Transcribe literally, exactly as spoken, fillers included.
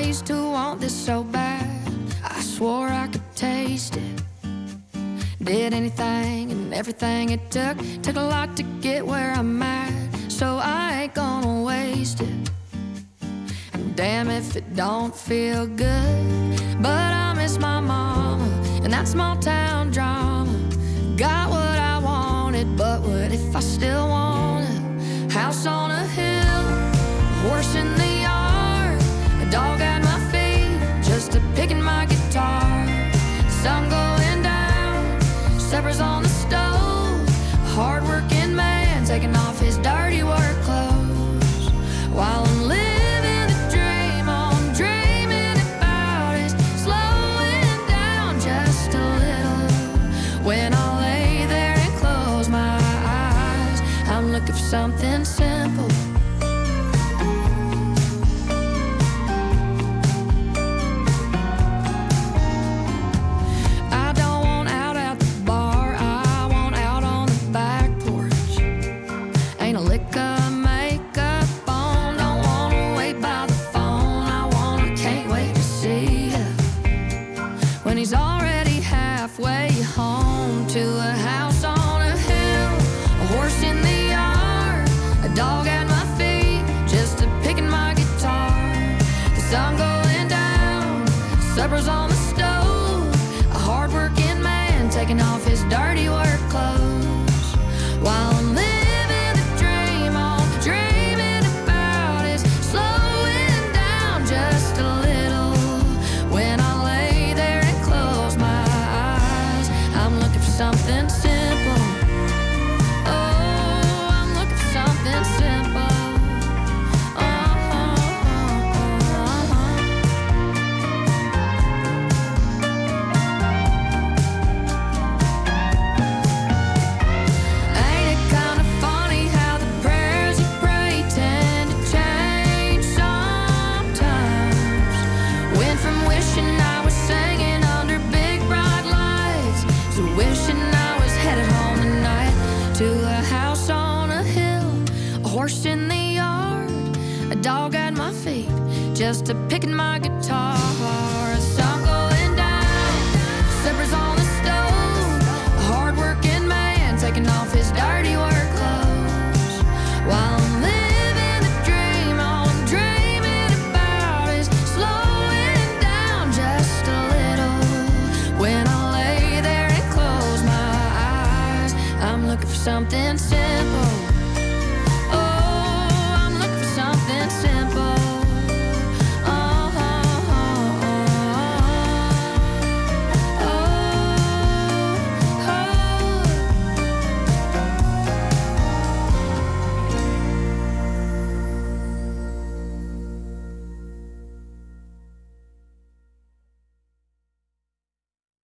used to want this so bad. I swore I could taste it. Did anything and everything it took. Took a lot to get where I'm at, so I ain't gonna waste it. And damn if it don't feel good. But I miss my mama and that small town drama. Got what I wanted, but what if I still want it? House on a hill, horse in the yard, a dog at my feet, just a picking my guitar. Sun going down, Supper's on the stove, hard-working man taking off his dirty work clothes. While I'm living the dream, I'm dreaming about is slowing down just a little. When I lay there and close my eyes, I'm looking for something simple. He's already halfway home to a house on a hill, a horse in the yard, a dog at my feet, just a picking my guitar. The sun going down, supper's on the stove, a hard-working man taking off his dirty work clothes. While I'm living the dream, all I'm dreaming about is slowing down just a little. When I something simple. Oh, I'm looking for something simple. Oh, oh, oh, oh. Ain't it kind of funny how the prayers you pray tend to change sometimes? Went from wishing I was singing under big bright lights to wishing I was headed home tonight, to a house on a hill, a horse in the yard, a dog at my feet, just a picking my guitar. A sun going down, supper's on the stove, a hard-working man taking off his dirty work clothes. While I'm living the dream, all I'm dreaming about is slowing down just a little. When I lay there, I'm looking for something simple.